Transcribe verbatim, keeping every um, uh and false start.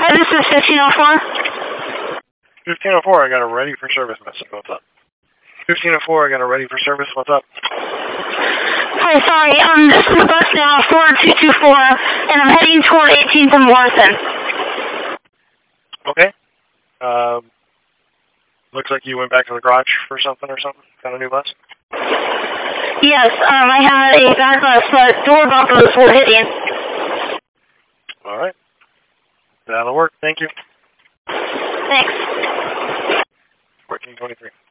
Hi, this is fifteen oh four. fifteen oh four, I got a ready for service message. What's up? fifteen oh four, I got a ready for service. What's up? Hi, sorry. Um, this is bus now four two two four, and I'm heading toward eighteenth and Morrison. Okay. Um, looks like you went back to the garage for something or something. Got a new bus? Yes, um, I had a bad bus, but door bumpers were hitting. All right. That'll work. Thank you. Thanks. fourteen twenty-three.